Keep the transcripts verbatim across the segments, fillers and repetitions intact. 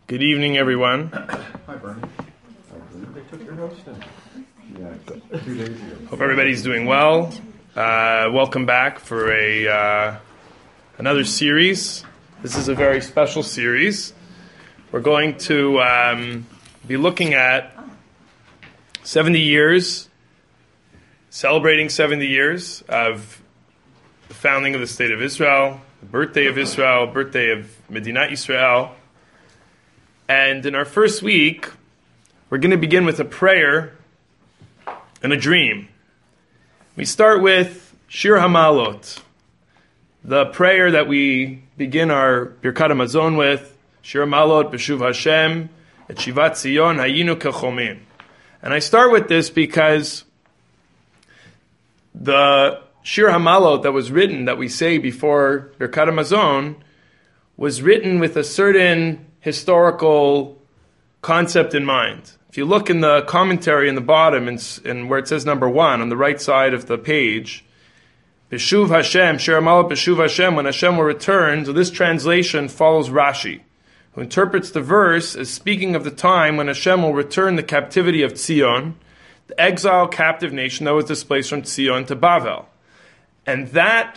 Good evening, everyone. Hi, Bernie. I believe they took your house then. Yeah, two days ago. Hope everybody's doing well. Uh, welcome back for a uh, another series. This is a very special series. We're going to um, be looking at seventy years, celebrating seventy years of the founding of the State of Israel, the birthday of Israel, birthday of Medinat Yisrael. And in our first week, we're going to begin with a prayer and a dream. We start with Shir Hamalot, the prayer that we begin our Birkat HaMazon with, Shir Hamalot B'Shuv Hashem, Et Shivat Zion Hayinu Kechomim. And I start with this because the Shir Hamalot that was written, that we say before Birkat HaMazon, was written with a certain historical concept in mind. If you look in the commentary in the bottom, and, and where it says number one, on the right side of the page, B'Shuv Hashem, Shir Hamalot B'Shuv Hashem, when Hashem will return, so this translation follows Rashi, who interprets the verse as speaking of the time when Hashem will return the captivity of Tzion, the exile captive nation that was displaced from Tzion to Bavel. And that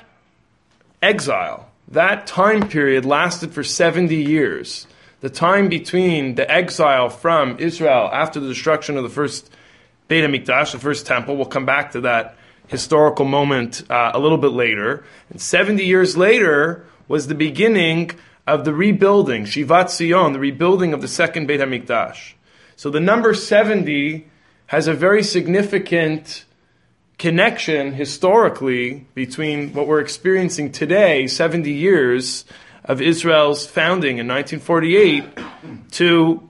exile, that time period lasted for seventy years. The time between the exile from Israel after the destruction of the first Beit HaMikdash, the first temple, we'll come back to that historical moment uh, a little bit later. And seventy years later was the beginning of the rebuilding, Shivat Zion, the rebuilding of the second Beit HaMikdash. So the number seventy has a very significant connection historically between what we're experiencing today, seventy years of Israel's founding in nineteen forty-eight, to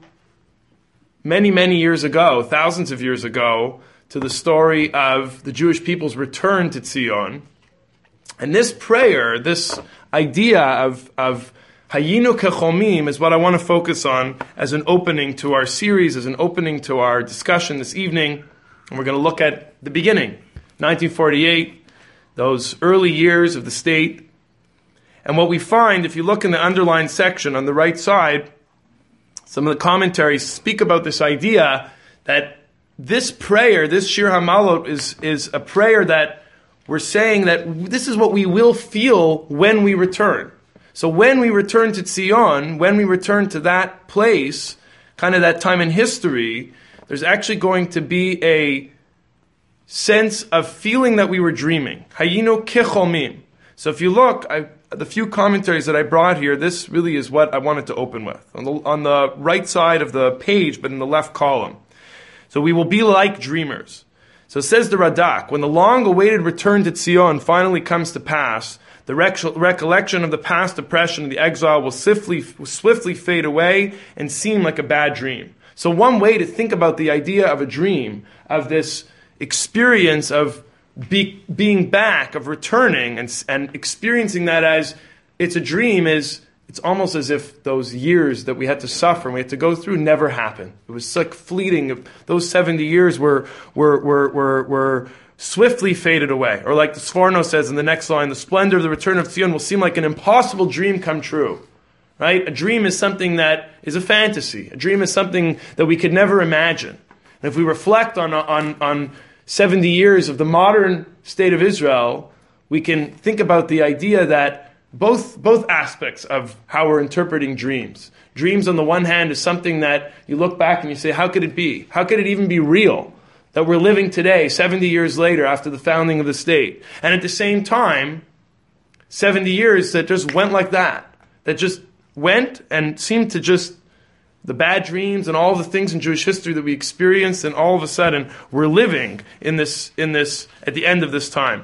many, many years ago, thousands of years ago, to the story of the Jewish people's return to Tzion. And this prayer, this idea of, of Hayinu Kechomim is what I want to focus on as an opening to our series, as an opening to our discussion this evening. And we're going to look at the beginning, nineteen forty-eight, those early years of the state. And what we find, if you look in the underlined section on the right side, some of the commentaries speak about this idea that this prayer, this Shir Hamalot, is, is a prayer that we're saying that this is what we will feel when we return. So when we return to Tzion, when we return to that place, kind of that time in history, there's actually going to be a sense of feeling that we were dreaming. Hayinu Kechomim. So if you look, I, the few commentaries that I brought here, this really is what I wanted to open with. On the, on the right side of the page, but in the left column. So we will be like dreamers. So says the Radak, when the long-awaited return to Tzion finally comes to pass, the rec- recollection of the past oppression and the exile will swiftly, swiftly fade away and seem like a bad dream. So one way to think about the idea of a dream, of this experience of Be, being back, of returning and, and experiencing that as it's a dream, is it's almost as if those years that we had to suffer and we had to go through never happened. It was like fleeting. Those seventy years were were were were, were swiftly faded away. Or like the Sforno says in the next line, the splendor of the return of Tzion will seem like an impossible dream come true. Right? A dream is something that is a fantasy. A dream is something that we could never imagine. And if we reflect on on on seventy years of the modern state of Israel, we can think about the idea that both both aspects of how we're interpreting dreams. Dreams on the one hand is something that you look back and you say, how could it be? How could it even be real that we're living today, seventy years later after the founding of the state? And at the same time, seventy years that just went like that, that just went and seemed to just the bad dreams and all the things in Jewish history that we experienced, and all of a sudden we're living in this, in this, at the end of this time.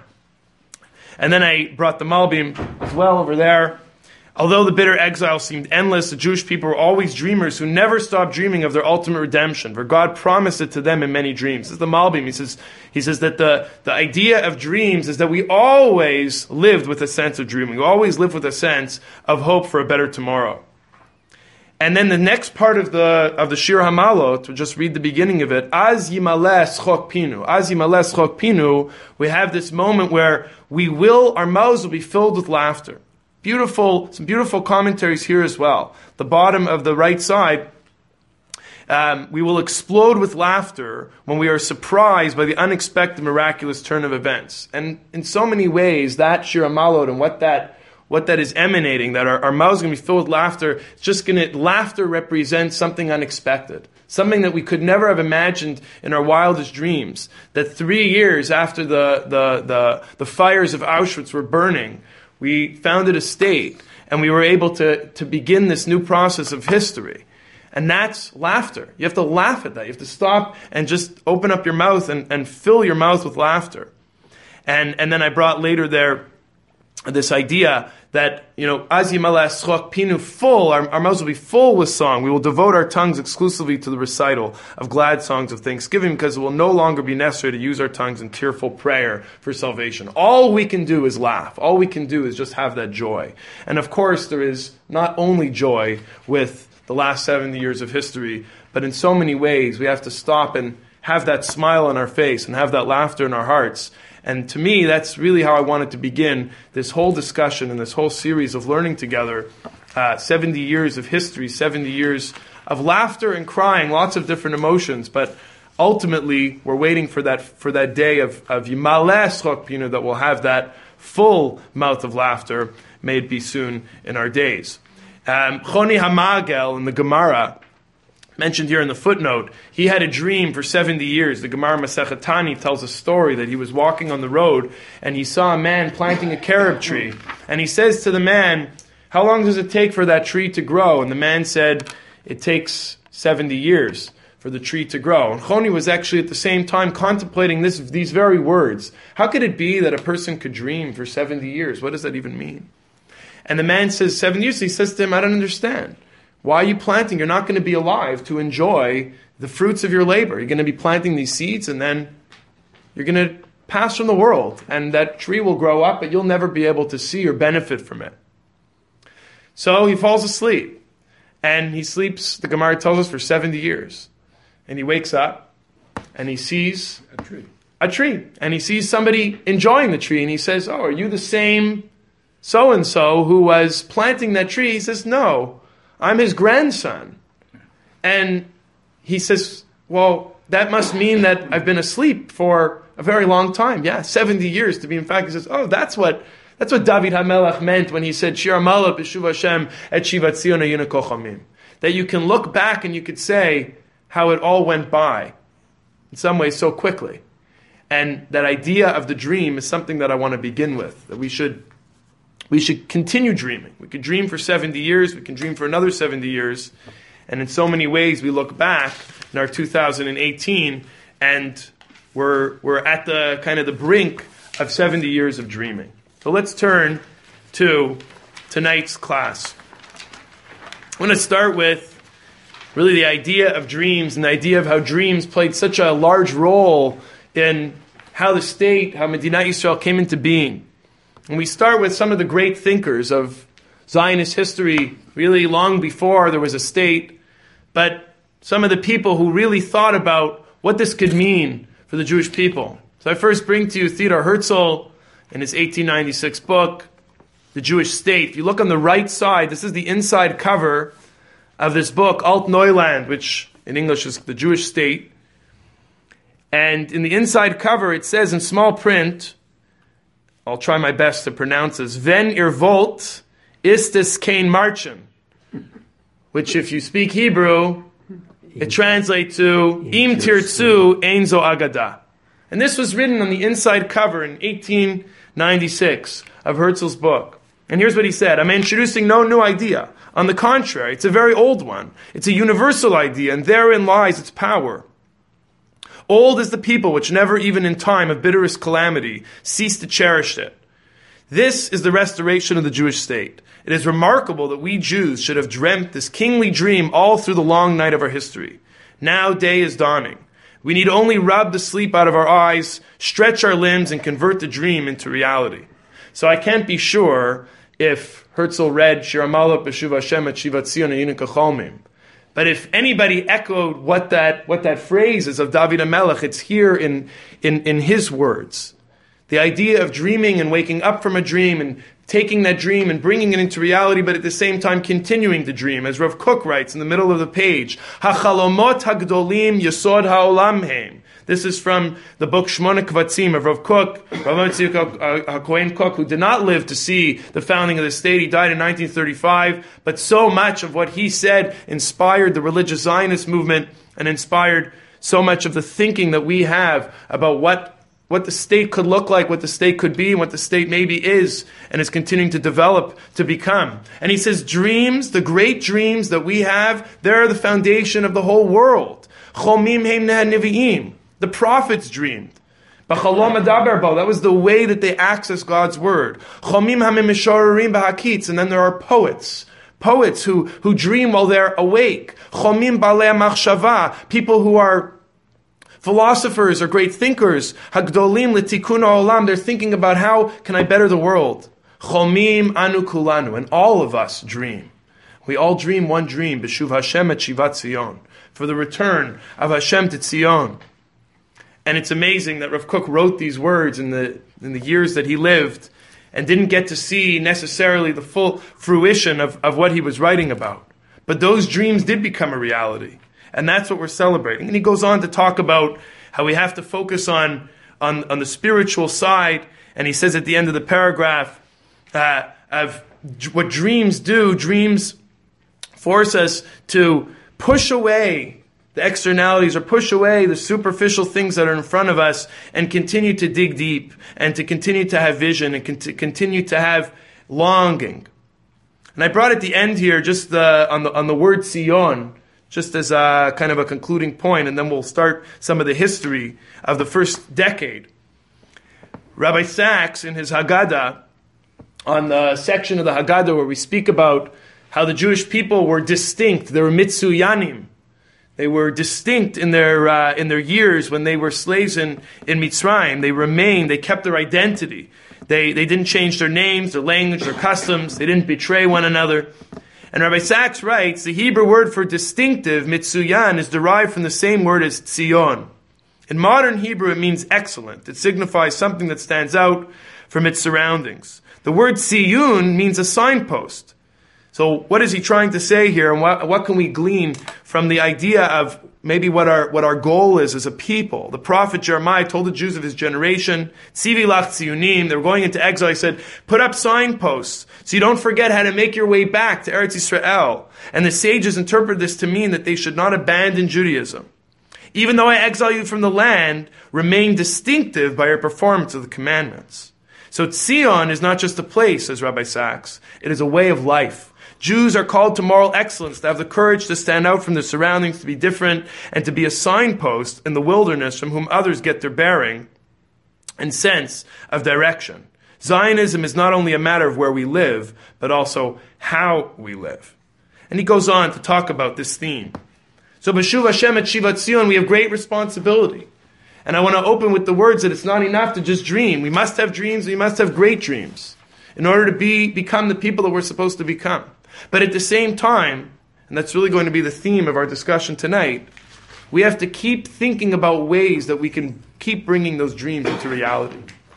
And then I brought the Malbim as well over there. Although the bitter exile seemed endless, the Jewish people were always dreamers who never stopped dreaming of their ultimate redemption, for God promised it to them in many dreams. This is the Malbim. He says, he says that the, the idea of dreams is that we always lived with a sense of dreaming. We always lived with a sense of hope for a better tomorrow. And then the next part of the of the Shir Hamalot, we'll just read the beginning of it. Az yimaleh schok pinu. Az yimaleh schok pinu. We have this moment where we will, our mouths will be filled with laughter. beautiful, some beautiful commentaries here as well. The bottom of the right side, um, we will explode with laughter when we are surprised by the unexpected, miraculous turn of events. And in so many ways, that Shir HaMaalot and what that what that is emanating, that our, our mouths are going to be filled with laughter, it's just going to, laughter represents something unexpected. Something that we could never have imagined in our wildest dreams. That three years after the, the, the, the fires of Auschwitz were burning, we founded a state, and we were able to, to begin this new process of history. And that's laughter. You have to laugh at that. You have to stop and just open up your mouth and, and fill your mouth with laughter. And, and then I brought later there this idea that, you know, Az Yimaleh Schok Pinu, full, our, our mouths will be full with song. We will devote our tongues exclusively to the recital of glad songs of thanksgiving, because it will no longer be necessary to use our tongues in tearful prayer for salvation. All we can do is laugh. All we can do is just have that joy. And of course, there is not only joy with the last seventy years of history, but in so many ways, we have to stop and have that smile on our face and have that laughter in our hearts. And to me, that's really how I wanted to begin this whole discussion and this whole series of learning together. Uh, seventy years of history, seventy years of laughter and crying, lots of different emotions. But ultimately, we're waiting for that for that day of, of Yimaleh Schok Pinu, that will have that full mouth of laughter. May it be soon in our days. Um, Choni HaMagel in the Gemara, mentioned here in the footnote, he had a dream for seventy years. The Gemara Masechet Tani tells a story that he was walking on the road and he saw a man planting a carob tree. And he says to the man, how long does it take for that tree to grow? And the man said, it takes seventy years for the tree to grow. And Choni was actually at the same time contemplating this, these very words. How could it be that a person could dream for seventy years? What does that even mean? And the man says, seven years. He says to him, I don't understand. Why are you planting? You're not going to be alive to enjoy the fruits of your labor. You're going to be planting these seeds, and then you're going to pass from the world. And that tree will grow up, but you'll never be able to see or benefit from it. So he falls asleep. And he sleeps, the Gemara tells us, for seventy years. And he wakes up, and he sees a tree. A tree. And he sees somebody enjoying the tree, and he says, oh, are you the same so-and-so who was planting that tree? He says, no. I'm his grandson. And he says, well, that must mean that I've been asleep for a very long time. Yeah, seventy years to be in fact. He says, oh, that's what that's what David HaMelech meant when he said, Shir HaMaalot b'shuv Hashem et shivat Zion hayinu kochamim. That you can look back and you could say how it all went by, in some ways so quickly. And that idea of the dream is something that I want to begin with, that we should We should continue dreaming. We could dream for seventy years. We can dream for another seventy years. And in so many ways, we look back in our two thousand eighteen, and we're we're at the kind of the brink of seventy years of dreaming. So let's turn to tonight's class. I want to start with really the idea of dreams and the idea of how dreams played such a large role in how the state, how Medinat Yisrael came into being. And we start with some of the great thinkers of Zionist history, really long before there was a state, but some of the people who really thought about what this could mean for the Jewish people. So I first bring to you Theodor Herzl in his eighteen ninety-six book, The Jewish State. If you look on the right side, this is the inside cover of this book, Alt Neuland, which in English is The Jewish State. And in the inside cover, it says in small print, I'll try my best to pronounce this, Wenn ihr wollt, ist es kein Marchen. Which, if you speak Hebrew, it translates to Im tirtzu ein zo agada. And this was written on the inside cover in eighteen ninety-six of Herzl's book. And here's what he said. I'm introducing no new idea. On the contrary, it's a very old one. It's a universal idea, and therein lies its power. Old is the people which never even in time of bitterest calamity cease to cherish it. This is the restoration of the Jewish state. It is remarkable that we Jews should have dreamt this kingly dream all through the long night of our history. Now day is dawning. We need only rub the sleep out of our eyes, stretch our limbs, and convert the dream into reality. So I can't be sure if Herzl read Shir HaMaalot b'shuv Hashem et shivat Zion hayinu kochamim. But if anybody echoed what that what that phrase is of David HaMelech, it's here in, in, in his words. The idea of dreaming and waking up from a dream and taking that dream and bringing it into reality, but at the same time continuing the dream. As Rav Kook writes in the middle of the page, HaChalomot HaGdolim Yesod HaOlam Heim. This is from the book Shmona Kvatzim of Rav Kook, Rav Tzvi HaKohen Kook, who did not live to see the founding of the state. He died in nineteen thirty-five, but so much of what he said inspired the religious Zionist movement and inspired so much of the thinking that we have about what what the state could look like, what the state could be, and what the state maybe is, and is continuing to develop to become. And he says, dreams, the great dreams that we have, they're the foundation of the whole world. Chomim heim nevi'im. The prophets dreamed. B'chalom adaber bo. That was the way that they access God's word. Chomim hamim mishorerim b'hakitz. And then there are poets. Poets who, who dream while they're awake. Chomim balei machshava. People who are philosophers or great thinkers, hagdolim l'tikun ha'olam, they're thinking about how can I better the world. Chomim anu kulanu, and all of us dream. We all dream one dream, b'shuv Hashem et shivat Zion, for the return of Hashem to Zion. And it's amazing that Rav Kook wrote these words in the in the years that he lived, and didn't get to see necessarily the full fruition of, of what he was writing about. But those dreams did become a reality. And that's what we're celebrating. And he goes on to talk about how we have to focus on, on, on the spiritual side. And he says at the end of the paragraph, uh, of what dreams do, dreams force us to push away the externalities or push away the superficial things that are in front of us and continue to dig deep and to continue to have vision and con- to continue to have longing. And I brought at the end here just the, on the on the word Sion, just as a kind of a concluding point, and then we'll start some of the history of the first decade. Rabbi Sachs, in his Haggadah, on the section of the Haggadah where we speak about how the Jewish people were distinct, they were mitsuyanim, they were distinct in their uh, in their years when they were slaves in, in Mitzrayim. They remained, they kept their identity. They, they didn't change their names, their language, their customs. They didn't betray one another. And Rabbi Sachs writes, the Hebrew word for distinctive, mitsuyan, is derived from the same word as tzion. In modern Hebrew, it means excellent. It signifies something that stands out from its surroundings. The word tziyun means a signpost. So what is he trying to say here, and what, what can we glean from the idea of maybe what our what our goal is as a people? The prophet Jeremiah told the Jews of his generation, Tzivi lach tziyunim, they were going into exile. He said, put up signposts so you don't forget how to make your way back to Eretz Yisrael. And the sages interpret this to mean that they should not abandon Judaism. Even though I exile you from the land, remain distinctive by your performance of the commandments. So Tzion is not just a place, says Rabbi Sachs. It is a way of life. Jews are called to moral excellence, to have the courage to stand out from their surroundings, to be different, and to be a signpost in the wilderness from whom others get their bearing and sense of direction. Zionism is not only a matter of where we live, but also how we live. And he goes on to talk about this theme. So, B'shuv Hashem et Shivat Zion, we have great responsibility. And I want to open with the words that it's not enough to just dream. We must have dreams, we must have great dreams in order to be become the people that we're supposed to become. But at the same time, and that's really going to be the theme of our discussion tonight, we have to keep thinking about ways that we can keep bringing those dreams into reality.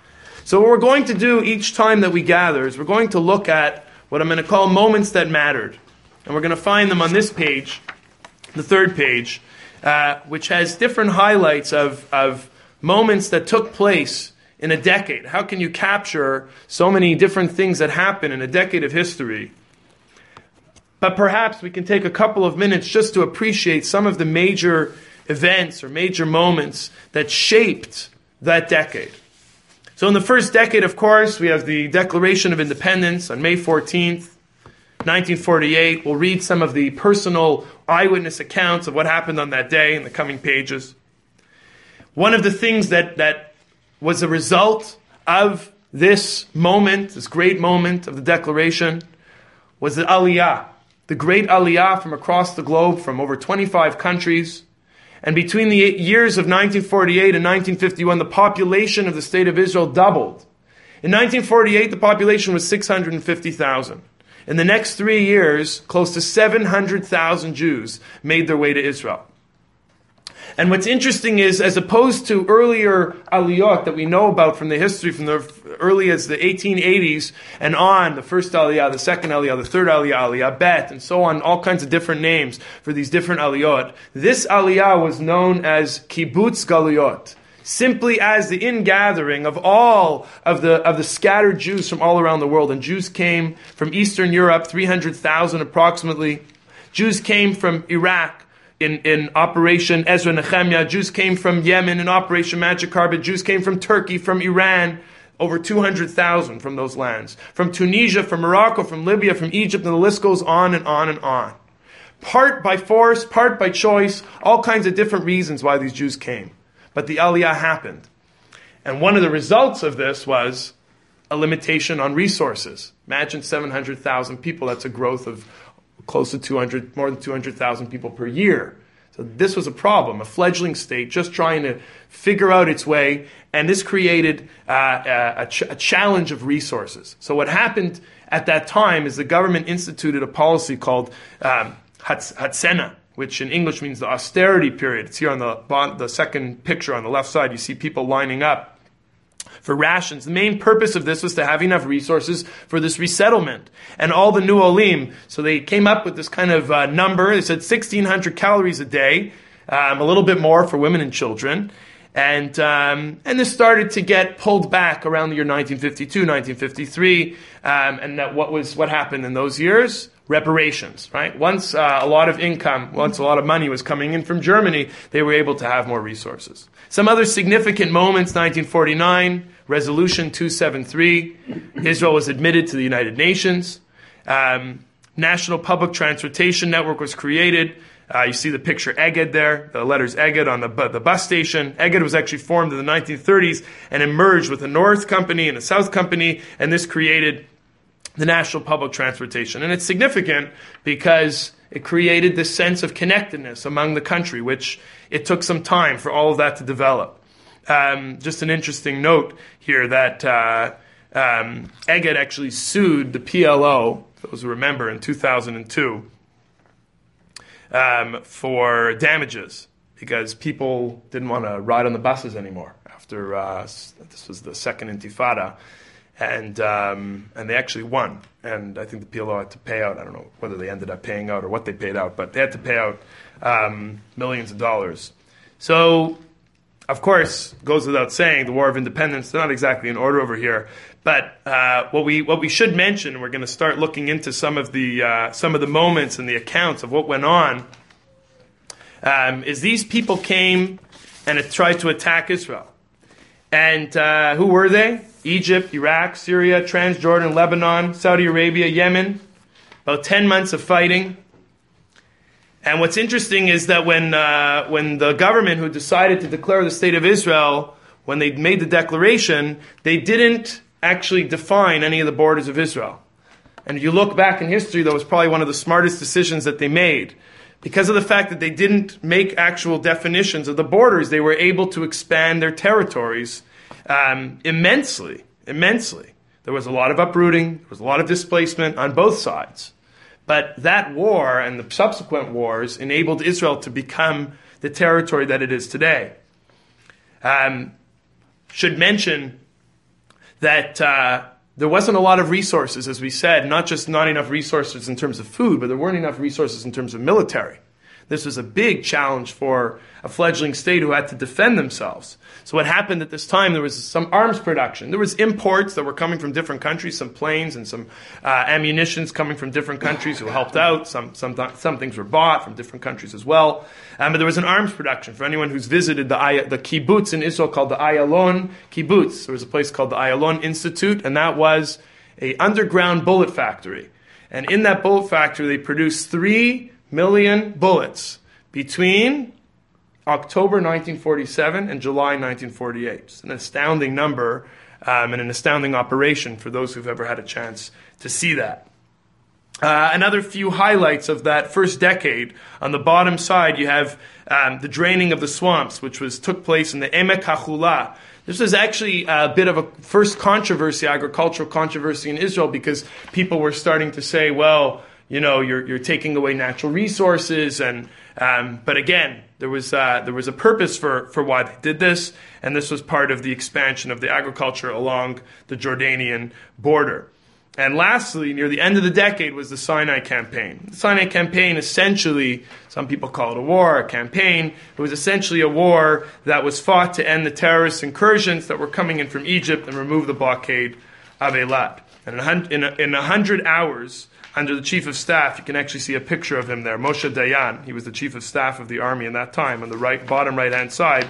So what we're going to do each time that we gather is we're going to look at what I'm going to call moments that mattered. And we're going to find them on this page, the third page, uh, which has different highlights of, of moments that took place in a decade. How can you capture so many different things that happen in a decade of history? But perhaps we can take a couple of minutes just to appreciate some of the major events or major moments that shaped that decade. So in the first decade, of course, we have the Declaration of Independence on May fourteenth, nineteen forty-eight. We'll read some of the personal eyewitness accounts of what happened on that day in the coming pages. One of the things that, that was a result of this moment, this great moment of the Declaration, was the Aliyah. The great Aliyah from across the globe, from over twenty-five countries. And between the years of nineteen forty-eight and nineteen fifty-one, the population of the state of Israel doubled. In nineteen forty-eight, the population was six hundred fifty thousand. In the next three years, close to seven hundred thousand Jews made their way to Israel. And what's interesting is, as opposed to earlier aliyot that we know about from the history, from the early as the eighteen eighties and on, the first aliyah, the second aliyah, the third aliyah, aliyah bet, and so on, all kinds of different names for these different aliyot. This aliyah was known as kibbutz galuyot, simply as the ingathering of all of the of the scattered Jews from all around the world. And Jews came from Eastern Europe, three hundred thousand approximately. Jews came from Iraq in, in Operation Ezra Nehemiah. Jews came from Yemen in Operation Magic Carpet. Jews came from Turkey, from Iran, over two hundred thousand from those lands. From Tunisia, from Morocco, from Libya, from Egypt, and the list goes on and on and on. Part by force, part by choice, all kinds of different reasons why these Jews came. But the Aliyah happened. And one of the results of this was a limitation on resources. Imagine seven hundred thousand people. That's a growth of close to two hundred, more than two hundred thousand people per year. So this was a problem, a fledgling state just trying to figure out its way. And this created uh, a, ch- a challenge of resources. So what happened at that time is the government instituted a policy called um, Hatsena, which in English means the austerity period. It's here on the bottom, the second picture on the left side. You see people lining up for rations. The main purpose of this was to have enough resources for this resettlement. And all the new olim, so they came up with this kind of uh, number. They said sixteen hundred calories a day, um, a little bit more for women and children. And um, and this started to get pulled back around the year nineteen fifty-two, nineteen fifty-three. Um, and that what was what happened in those years? Reparations, right? Once uh, a lot of income, once a lot of money was coming in from Germany, they were able to have more resources. Some other significant moments, nineteen forty-nine, Resolution two seventy-three, Israel was admitted to the United Nations. Um, National Public Transportation Network was created. Uh, you see the picture Egged there, the letters Egged on the, bu- the bus station. Egged was actually formed in the nineteen thirties and emerged with a North Company and a South Company, and this created the National Public Transportation. And it's significant because it created this sense of connectedness among the country, which it took some time for all of that to develop. Um, just an interesting note here that uh, um, Egged actually sued the P L O, those who remember, in two thousand two um, for damages because people didn't want to ride on the buses anymore after uh, this was the second Intifada. And um, and they actually won. And I think the P L O had to pay out, I don't know whether they ended up paying out or what they paid out, but they had to pay out um, millions of dollars. So, of course, goes without saying, the War of Independence, they're not exactly in order over here. But uh, what we what we should mention, we're going to start looking into some of the uh, some of the moments and the accounts of what went on, um, is these people came and it tried to attack Israel. And uh, who were they? Egypt, Iraq, Syria, Transjordan, Lebanon, Saudi Arabia, Yemen. About ten months of fighting. And what's interesting is that when uh, when the government who decided to declare the State of Israel, when they made the declaration, they didn't actually define any of the borders of Israel. And if you look back in history, that was probably one of the smartest decisions that they made. Because of the fact that they didn't make actual definitions of the borders, they were able to expand their territories um, immensely, immensely. There was a lot of uprooting, there was a lot of displacement on both sides. But that war and the subsequent wars enabled Israel to become the territory that it is today. Um, should mention that uh, there wasn't a lot of resources, as we said, not just not enough resources in terms of food, but there weren't enough resources in terms of military. This was a big challenge for a fledgling state who had to defend themselves. So what happened at this time, there was some arms production. There was imports that were coming from different countries, some planes and some uh, ammunitions coming from different countries who helped out. Some some some things were bought from different countries as well. Um, but there was an arms production. For anyone who's visited the the kibbutz in Israel called the Ayalon kibbutz, there was a place called the Ayalon Institute, and that was a underground bullet factory. And in that bullet factory, they produced three million bullets between October nineteen forty-seven and July nineteen forty-eight. It's an astounding number um, and an astounding operation for those who've ever had a chance to see that. Uh, another few highlights of that first decade. On the bottom side, you have um, the draining of the swamps, which was took place in the Emek HaChula. This was actually a bit of a first controversy, agricultural controversy in Israel, because people were starting to say, well, you know, you're you're taking away natural resources, and um, but again, there was uh, there was a purpose for for why they did this, and this was part of the expansion of the agriculture along the Jordanian border. And lastly, near the end of the decade was the Sinai campaign. The Sinai campaign essentially, some people call it a war, a campaign. It was essentially a war that was fought to end the terrorist incursions that were coming in from Egypt and remove the blockade of Eilat. And in a, in a hundred hours, under the chief of staff, you can actually see a picture of him there, Moshe Dayan. He was the chief of staff of the army in that time. On the right, bottom right-hand side,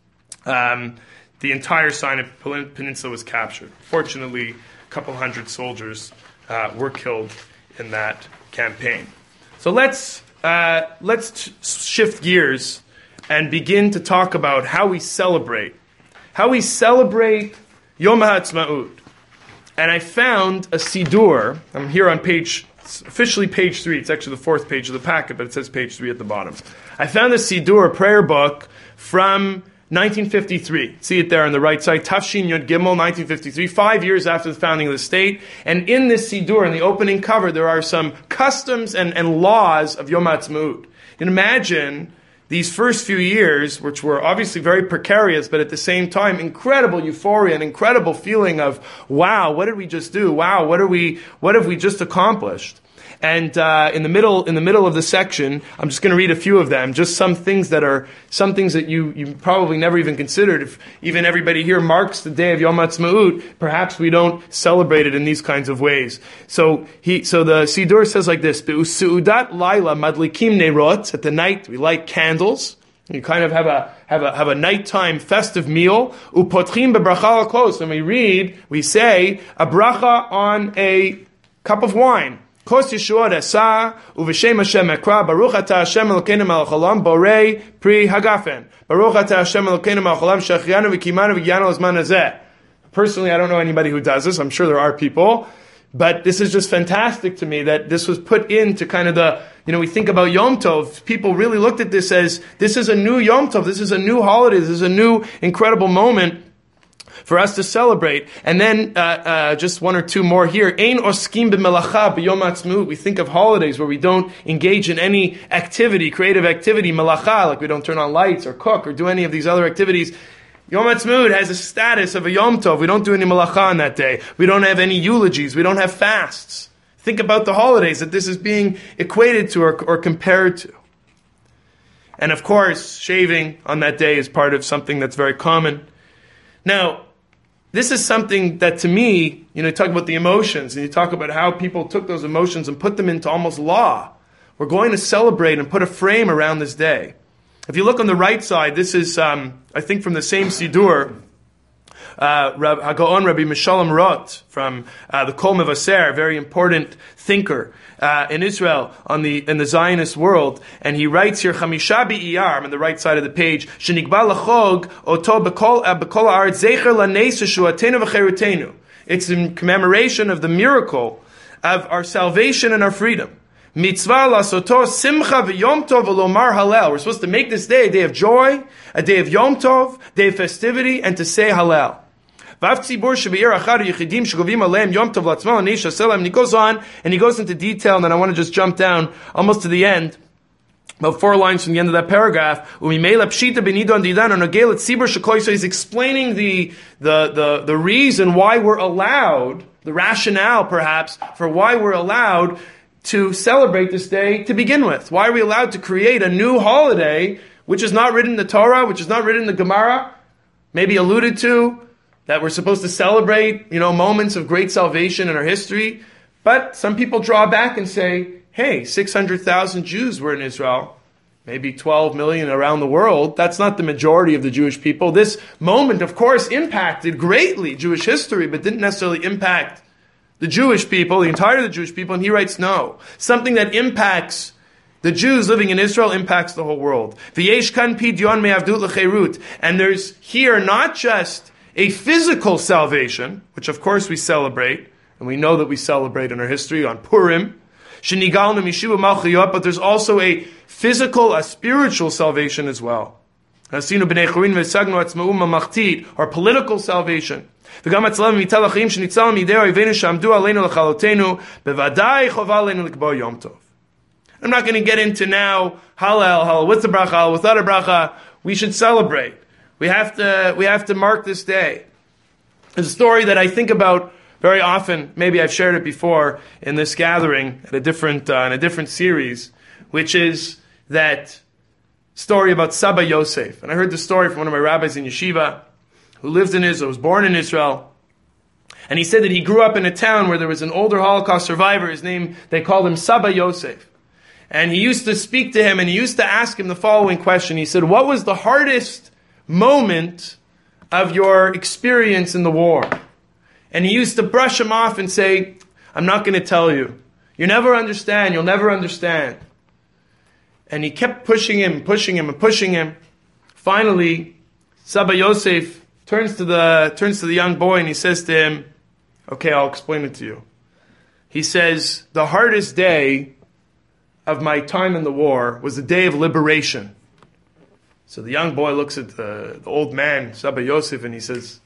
um, the entire Sinai Peninsula was captured. Fortunately, couple hundred soldiers uh, were killed in that campaign. So let's uh, let's t- shift gears and begin to talk about how we celebrate, how we celebrate Yom HaAtzmaut. And I found a Siddur. I'm here on page, officially page three. It's actually the fourth page of the packet, but it says page three at the bottom. I found a Siddur, a prayer book from nineteen fifty-three. See it there on the right side. Tafshin Yud Gimel, nineteen fifty-three, five years after the founding of the state. And in this Siddur, in the opening cover, there are some customs and, and laws of Yom HaAtzmaut. And imagine these first few years, which were obviously very precarious, but at the same time, incredible euphoria, an incredible feeling of, wow, what did we just do? Wow, what are we, what have we just accomplished? And uh, in the middle, in the middle of the section, I'm just going to read a few of them. Just some things that are some things that you, you probably never even considered. If even everybody here marks the day of Yom HaAtzmaut, perhaps we don't celebrate it in these kinds of ways. So he, so the Siddur says like this: "Be'usudat laila madlikim nerot." At the night, we light candles. You kind of have a have a have a nighttime festive meal. Upotchim bebracha lakos. And we read, we say a bracha on a cup of wine. Kos Yeshua Resa, Uveshem Hashem Ekra, Baruch Ata Hashem Elokeinu Melech Haolam, Borei Pri Hagafen. Baruch Ata Hashem Elokeinu Melech Haolam, Shechianu V'Kimanu V'Gyanu L'Zman Hazeh. Personally, I don't know anybody who does this. I'm sure there are people. But this is just fantastic to me that this was put into kind of the, you know, we think about Yom Tov. People really looked at this as, this is a new Yom Tov. This is a new holiday. This is a new incredible moment for us to celebrate. And then uh, uh, just one or two more here. Ein oskim b'melacha b'yom ha'atzmaut. We think of holidays where we don't engage in any activity, creative activity, melacha, like we don't turn on lights or cook or do any of these other activities. Yom HaAtzmaut has a status of a Yom Tov. We don't do any melacha on that day. We don't have any eulogies. We don't have fasts. Think about the holidays that this is being equated to or, or compared to. And of course, shaving on that day is part of something that's very common. Now, this is something that to me, you know, you talk about the emotions and you talk about how people took those emotions and put them into almost law. We're going to celebrate and put a frame around this day. If you look on the right side, this is, um, I think, from the same Siddur, uh, Rab, HaGaon Rabbi Mishalom Rot from uh, the Kol Mevaser, a very important thinker uh, in Israel on the in the Zionist world, and he writes here, Chamisha B'Iyar, on the right side of the page, Shenigba L'chog Oto B'Kol Haaretz Zecher Laneis Yeshuatenu V'Cherutenu. It's in commemoration of the miracle of our salvation and our freedom. Mitzvah lasoto simcha v'yom tov v'lomar halel. We're supposed to make this day a day of joy, a day of Yom Tov, day of festivity, and to say Hallel. And he goes on, and he goes into detail, and then I want to just jump down almost to the end, about four lines from the end of that paragraph. He's explaining the, the, the, the reason why we're allowed, the rationale perhaps, for why we're allowed to celebrate this day to begin with. Why are we allowed to create a new holiday which is not written in the Torah, which is not written in the Gemara, maybe alluded to, that we're supposed to celebrate, you know, moments of great salvation in our history. But some people draw back and say, hey, six hundred thousand Jews were in Israel, maybe twelve million around the world. That's not the majority of the Jewish people. This moment, of course, impacted greatly Jewish history, but didn't necessarily impact the Jewish people, the entirety of the Jewish people. And he writes, no. Something that impacts the Jews living in Israel impacts the whole world. And there's here not just a physical salvation, which of course we celebrate, and we know that we celebrate in our history on Purim, but there's also a physical, a spiritual salvation as well. Or political salvation. וגם הצלם מיטל החיים שניצל מידי אויבינו שעמדו עלינו לכלותנו, בוודאי חובה עלינו לקבוע יום טוב. I'm not going to get into now Hallel, Hallel with the bracha, Hallel without a bracha. We should celebrate. We have to, we have to mark this day. There's a story that I think about very often. Maybe I've shared it before in this gathering at a different, uh, in a different series, which is that story about Saba Yosef. And I heard the story from one of my rabbis in yeshiva who lived in Israel, was born in Israel. And he said that he grew up in a town where there was an older Holocaust survivor. His name, they called him Saba Yosef. And he used to speak to him and he used to ask him the following question. He said, what was the hardest moment of your experience in the war? And he used to brush him off and say, I'm not going to tell you. You never understand. You'll never understand. And he kept pushing him, pushing him, and pushing him. Finally, Saba Yosef turns to the turns to the young boy and he says to him, okay, I'll explain it to you. He says, the hardest day of my time in the war was the day of liberation. So the young boy looks at the, the old man, Saba Yosef, and he says,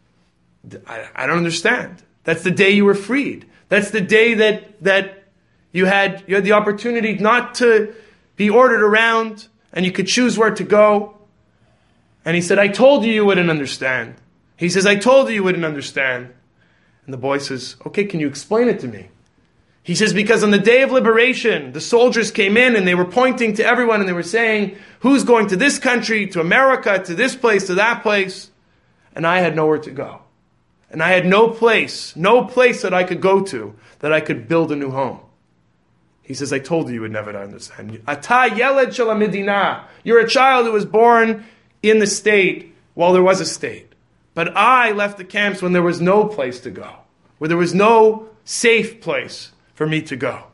I, I don't understand. That's the day you were freed. That's the day that that you had you had the opportunity not to be ordered around and you could choose where to go. And he said, I told you you wouldn't understand. He says, I told you you wouldn't understand. And the boy says, okay, can you explain it to me? He says, because on the day of liberation, the soldiers came in and they were pointing to everyone and they were saying, who's going to this country, to America, to this place, to that place? And I had nowhere to go. And I had no place, no place that I could go to that I could build a new home. He says, I told you you would never understand. Ata yeled shel hamedina. You're a child who was born in the state while there was a state. But I left the camps when there was no place to go, where there was no safe place for me to go.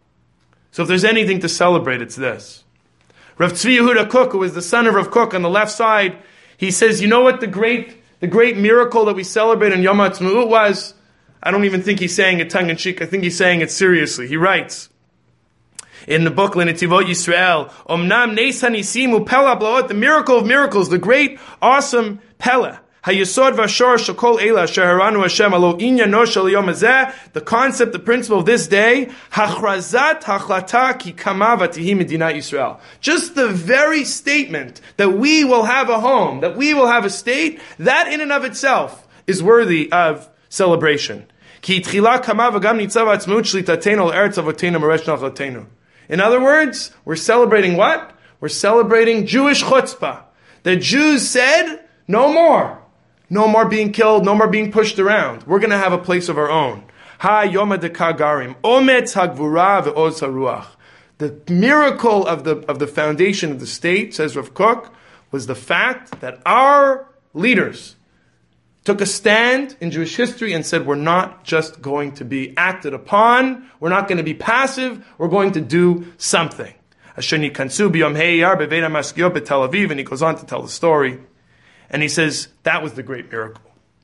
So if there's anything to celebrate, it's this. Rav Tzvi Yehuda Kook, who was the son of Rav Kook on the left side, he says, you know what the great the great miracle that we celebrate on Yom HaAtzmaut was? I don't even think he's saying it tongue-in-cheek. I think he's saying it seriously. He writes in the book L'Netivot Yisrael, Omnam Neis HaNisim Upela Blaot, the miracle of miracles, the great, awesome Pella. Hayesod v'ashor shekol eila sheharanu Hashem alo inyano shel yom hazeh. The concept, the principle of this day, hachrazat hachlata ki kama v'tihi medinat Yisrael. Just the very statement that we will have a home, that we will have a state, that in and of itself is worthy of celebration. Ki tchila kama v'gam nitzav atzmut shlitateinu l'eretz avotenu meresh nachlatenu. In other words, we're celebrating what? We're celebrating Jewish chutzpah. The Jews said, no more. No more being killed, no more being pushed around. We're going to have a place of our own. Ha yoma dekagarim, ometz hagvura ve'oz haruach. The miracle of the of the foundation of the state, says Rav Kook, was the fact that our leaders took a stand in Jewish history and said, we're not just going to be acted upon, we're not going to be passive, we're going to do something. Asheni kansu b'yom he'iyar b'veit ha'maskiot b'Tel Aviv, and he goes on to tell the story. And he says, that was the great miracle.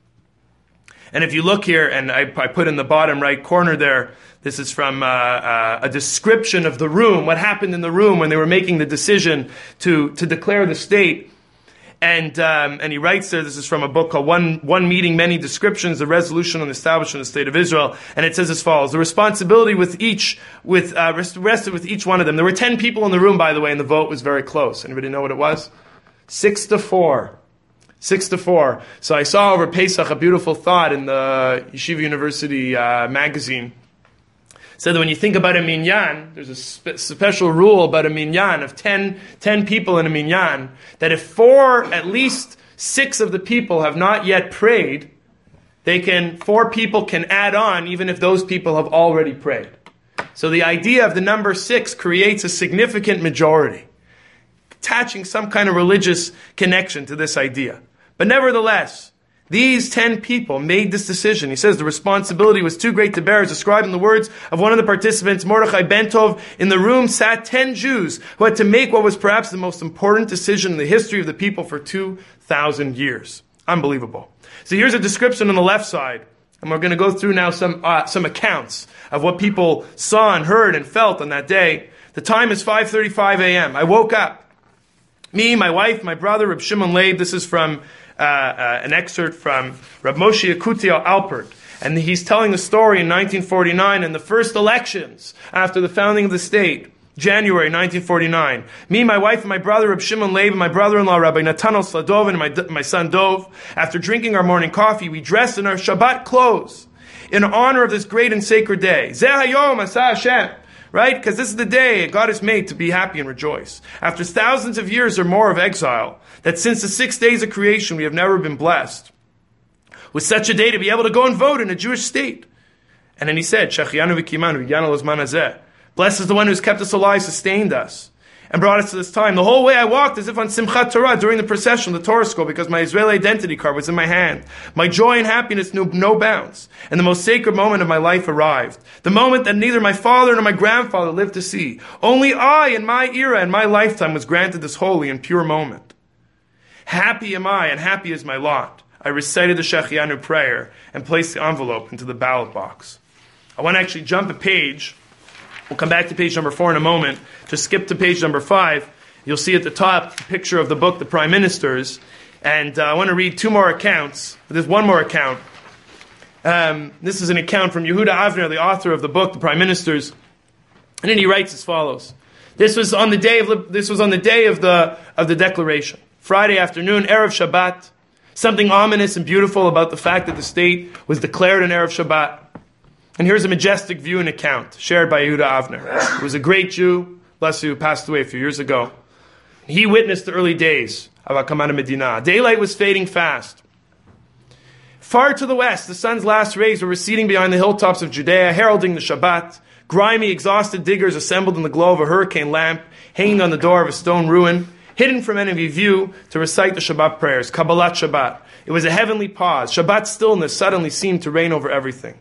And if you look here, and I, I put in the bottom right corner there, this is from uh, uh, a description of the room, what happened in the room when they were making the decision to, to declare the state. And um, and he writes there, this is from a book called One One Meeting, Many Descriptions, the Resolution on the Establishment of the State of Israel. And it says as follows, the responsibility with each, with uh, rested with each one of them. There were ten people in the room, by the way, and the vote was very close. Anybody know what it was? Six to four. Six to four. So I saw over Pesach a beautiful thought in the Yeshiva University uh, magazine. It said that when you think about a minyan, there's a spe- special rule about a minyan of ten, ten people in a minyan, that if four, at least six of the people have not yet prayed, they can, four people can add on even if those people have already prayed. So the idea of the number six creates a significant majority, attaching some kind of religious connection to this idea. But nevertheless, these ten people made this decision. He says the responsibility was too great to bear, as described in the words of one of the participants, Mordechai Bentov. In the room sat ten Jews who had to make what was perhaps the most important decision in the history of the people for two thousand years. Unbelievable. So here's a description on the left side. And we're going to go through now some uh, some accounts of what people saw and heard and felt on that day. The time is five thirty-five a.m. I woke up. Me, my wife, my brother, Reb Shimon Leib. This is from uh, uh, an excerpt from Rav Moshe Yekutiel Alpert. And he's telling the story in nineteen forty-nine in the first elections after the founding of the state, January nineteen forty-nine. Me, my wife, and my brother, Reb Shimon Leib, and my brother-in-law, Rabbi Natanel Sladov, and my, my son Dov, after drinking our morning coffee, we dressed in our Shabbat clothes in honor of this great and sacred day. Zeh hayom asa Hashem. Right? Because this is the day God has made to be happy and rejoice. After thousands of years or more of exile, that since the six days of creation we have never been blessed with such a day to be able to go and vote in a Jewish state. And then he said, Shechianu v'kimanu v'yanu l'zman hazeh. Blessed is the one who has kept us alive, sustained us, and brought us to this time. The whole way I walked as if on Simchat Torah during the procession, the Torah scroll, because my Israeli identity card was in my hand. My joy and happiness knew no bounds. And the most sacred moment of my life arrived. The moment that neither my father nor my grandfather lived to see. Only I, in my era and my lifetime, was granted this holy and pure moment. Happy am I, and happy is my lot. I recited the Shechianu prayer and placed the envelope into the ballot box. I want to actually jump a page. We'll come back to page number four in a moment. Just skip to page number five. You'll see at the top a picture of the book, The Prime Ministers. And uh, I want to read two more accounts. There's one more account. Um, this is an account from Yehuda Avner, the author of the book, The Prime Ministers. And then he writes as follows. This was on the day of this was on the day of the of the declaration. Friday afternoon, Erev Shabbat. Something ominous and beautiful about the fact that the state was declared an Erev Shabbat. And here's a majestic view and account shared by Yehuda Avner. He was a great Jew, bless you, who passed away a few years ago. He witnessed the early days of Akamat Medina. Daylight was fading fast. Far to the west, the sun's last rays were receding behind the hilltops of Judea, heralding the Shabbat. Grimy, exhausted diggers assembled in the glow of a hurricane lamp, hanging on the door of a stone ruin, hidden from enemy view, to recite the Shabbat prayers, Kabbalat Shabbat. It was a heavenly pause. Shabbat stillness suddenly seemed to reign over everything.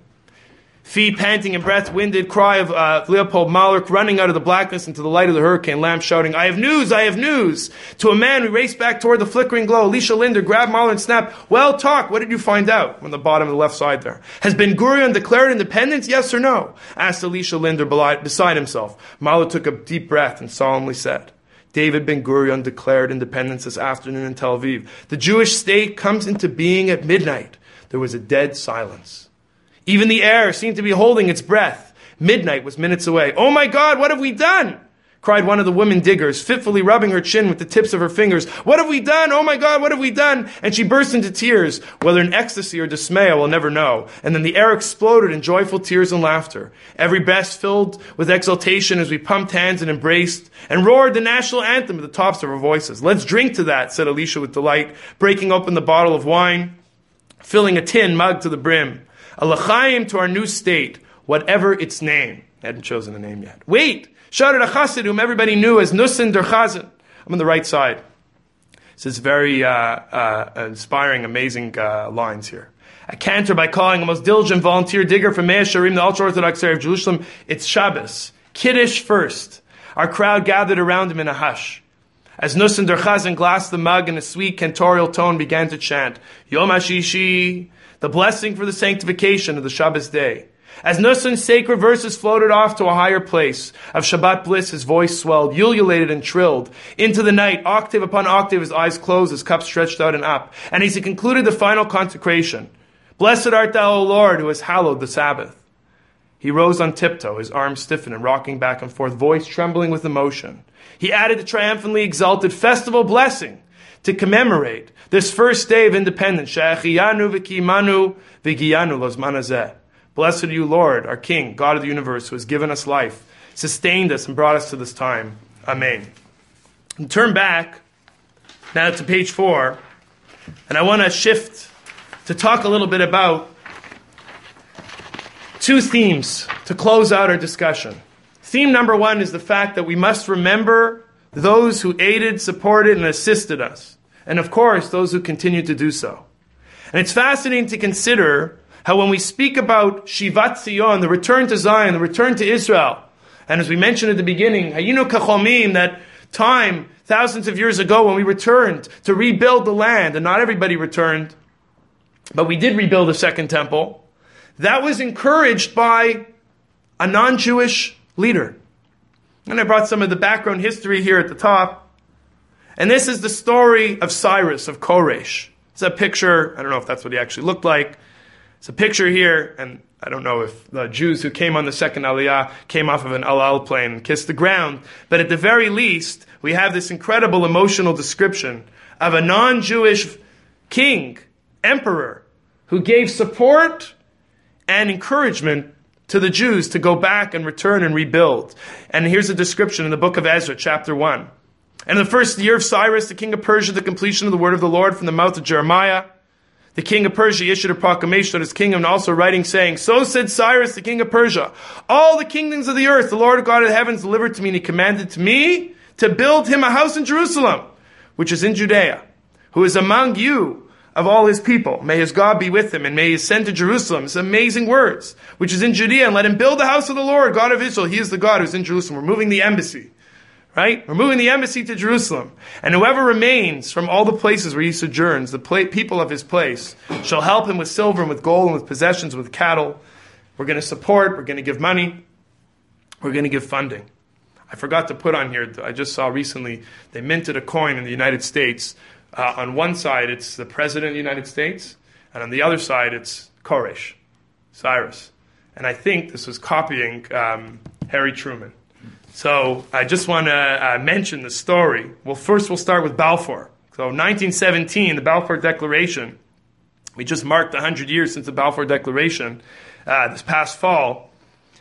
Feet panting and breath-winded, cry of uh, Leopold Malek running out of the blackness into the light of the hurricane lamp, shouting, I have news, I have news. To a man who raced back toward the flickering glow, Elisha Linder grabbed Mahler and snapped, well, talk, what did you find out? On the bottom of the left side there. Has Ben Gurion declared independence, yes or no? Asked Elisha Linder beside himself. Mahler took a deep breath and solemnly said, David Ben Gurion declared independence this afternoon in Tel Aviv. The Jewish state comes into being at midnight. There was a dead silence. Even the air seemed to be holding its breath. Midnight was minutes away. Oh my God, what have we done? Cried one of the women diggers, fitfully rubbing her chin with the tips of her fingers. What have we done? Oh my God, what have we done? And she burst into tears, whether in ecstasy or dismay, I will never know. And then the air exploded in joyful tears and laughter. Every breast filled with exultation as we pumped hands and embraced and roared the national anthem at the tops of our voices. Let's drink to that, said Elisha with delight, breaking open the bottle of wine, filling a tin mug to the brim. A l'chaim to our new state, whatever its name. I hadn't chosen a name yet. Wait! Shouted a chassid whom everybody knew as Nussin der Chazan. I'm on the right side. This is very uh, uh, inspiring, amazing uh, lines here. A cantor by calling a most diligent volunteer digger from Mea Sharim, the ultra-Orthodox area of Jerusalem. It's Shabbos. Kiddush first. Our crowd gathered around him in a hush. As Nussin der Chazan glassed the mug in a sweet cantorial tone began to chant, Yom HaShishi, the blessing for the sanctification of the Shabbos day. As Nussin's sacred verses floated off to a higher place of Shabbat bliss, his voice swelled, ululated and trilled. Into the night, octave upon octave, his eyes closed, his cup stretched out and up. And as he concluded the final consecration, Blessed art thou, O Lord, who has hallowed the Sabbath. He rose on tiptoe, his arms stiffened and rocking back and forth, voice trembling with emotion. He added the triumphantly exalted festival blessing to commemorate this first day of independence. She'echiyanu v'kimanu v'giyanu lozman hazeh. Blessed are you, Lord, our King, God of the universe, who has given us life, sustained us, and brought us to this time. Amen. And turn back now to page four, and I want to shift to talk a little bit about two themes to close out our discussion. Theme number one is the fact that we must remember those who aided, supported, and assisted us, and of course, those who continue to do so. And it's fascinating to consider how when we speak about Shivat Zion, the return to Zion, the return to Israel, and as we mentioned at the beginning, Hayinu Kachomim, that time, thousands of years ago when we returned to rebuild the land, and not everybody returned, but we did rebuild a second temple, that was encouraged by a non-Jewish leader. And I brought some of the background history here at the top. And this is the story of Cyrus, of Koresh. It's a picture, I don't know if that's what he actually looked like. It's a picture here, and I don't know if the Jews who came on the second Aliyah came off of an El Al plane and kissed the ground, but at the very least, we have this incredible emotional description of a non-Jewish king, emperor, who gave support and encouragement to the Jews to go back and return and rebuild. And here's a description in the book of Ezra, chapter one. And in the first year of Cyrus, the king of Persia, the completion of the word of the Lord from the mouth of Jeremiah, the king of Persia issued a proclamation on his kingdom, and also writing, saying, So said Cyrus, the king of Persia, all the kingdoms of the earth, the Lord God of heavens delivered to me, and he commanded to me to build him a house in Jerusalem, which is in Judea, who is among you of all his people. May his God be with him, and may he ascend to Jerusalem. It's amazing words, which is in Judea, and let him build the house of the Lord, God of Israel. He is the God who is in Jerusalem. We're moving the embassy. Right? We're moving the embassy to Jerusalem. And whoever remains from all the places where he sojourns, the pla- people of his place, shall help him with silver and with gold and with possessions, with cattle. We're going to support, we're going to give money, we're going to give funding. I forgot to put on here, I just saw recently, they minted a coin in the United States. Uh, on one side, it's the President of the United States, and on the other side, it's Koresh, Cyrus. And I think this was copying um, Harry Truman. So I just want to uh, mention the story. Well, first we'll start with Balfour. So nineteen seventeen, the Balfour Declaration. We just marked one hundred years since the Balfour Declaration uh, this past fall.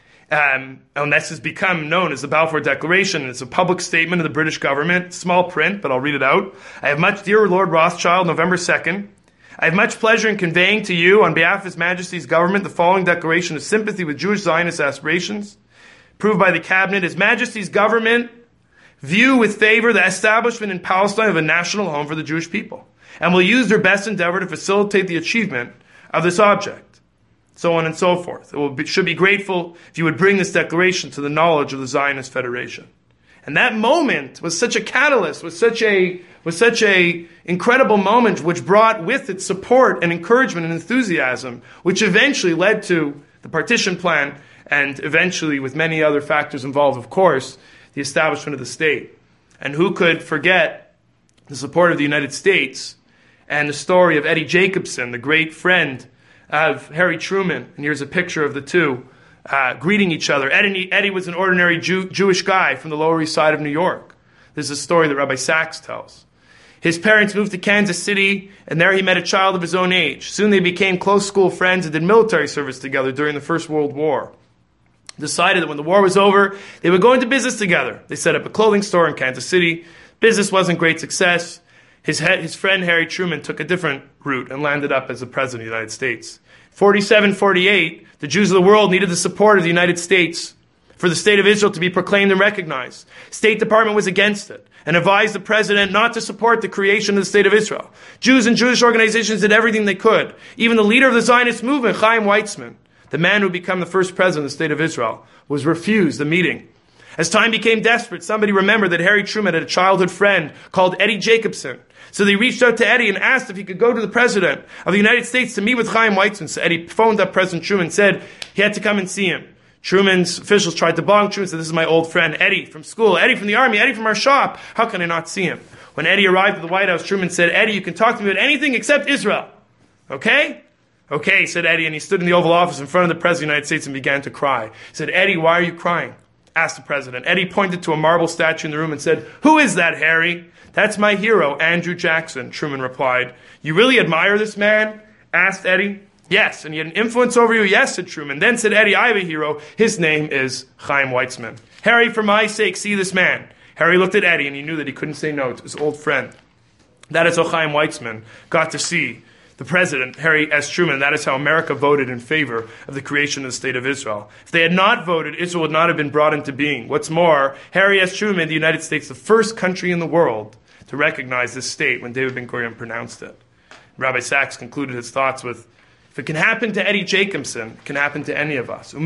Um, and this has become known as the Balfour Declaration. It's a public statement of the British government, small print, but I'll read it out. I have much, dear Lord Rothschild, November second. I have much pleasure in conveying to you, on behalf of His Majesty's government, the following declaration of sympathy with Jewish Zionist aspirations. Approved by the Cabinet, His Majesty's government view with favor the establishment in Palestine of a national home for the Jewish people, and will use their best endeavor to facilitate the achievement of this object, so on and so forth. It will be, should be grateful if you would bring this declaration to the knowledge of the Zionist Federation. And that moment was such a catalyst, was such a was such a incredible moment, which brought with it support and encouragement and enthusiasm, which eventually led to the partition plan. And eventually, with many other factors involved, of course, the establishment of the state. And who could forget the support of the United States and the story of Eddie Jacobson, the great friend of Harry Truman. And here's a picture of the two uh, greeting each other. Eddie, Eddie was an ordinary Jew, Jewish guy from the Lower East Side of New York. This is a story that Rabbi Sachs tells. His parents moved to Kansas City, and there he met a child of his own age. Soon they became close school friends and did military service together during the First World War. Decided that when the war was over, they would go into business together. They set up a clothing store in Kansas City. Business wasn't great success. His, head, his friend Harry Truman took a different route and landed up as the President of the United States. forty-seven forty-eight, the Jews of the world needed the support of the United States for the state of Israel to be proclaimed and recognized. State Department was against it and advised the President not to support the creation of the state of Israel. Jews and Jewish organizations did everything they could. Even the leader of the Zionist movement, Chaim Weizmann, the man who would become the first president of the state of Israel, was refused the meeting. As time became desperate, somebody remembered that Harry Truman had a childhood friend called Eddie Jacobson. So they reached out to Eddie and asked if he could go to the President of the United States to meet with Chaim Weizmann. So Eddie phoned up President Truman and said he had to come and see him. Truman's officials tried to bong Truman, said, this is my old friend Eddie from school, Eddie from the army, Eddie from our shop. How can I not see him? When Eddie arrived at the White House, Truman said, Eddie, you can talk to me about anything except Israel. Okay? Okay, said Eddie, and he stood in the Oval Office in front of the President of the United States and began to cry. He said, Eddie, why are you crying? Asked the President. Eddie pointed to a marble statue in the room and said, who is that, Harry? That's my hero, Andrew Jackson, Truman replied. You really admire this man? Asked Eddie. Yes, and he had an influence over you? Yes, said Truman. Then said Eddie, I have a hero. His name is Chaim Weizmann. Harry, for my sake, see this man. Harry looked at Eddie and he knew that he couldn't say no to his old friend. That is how Chaim Weizmann got to see the President, Harry S. Truman. That is how America voted in favor of the creation of the State of Israel. If they had not voted, Israel would not have been brought into being. What's more, Harry S. Truman made the United States the first country in the world to recognize this state when David Ben-Gurion pronounced it. Rabbi Sachs concluded his thoughts with, if it can happen to Eddie Jacobson, it can happen to any of us.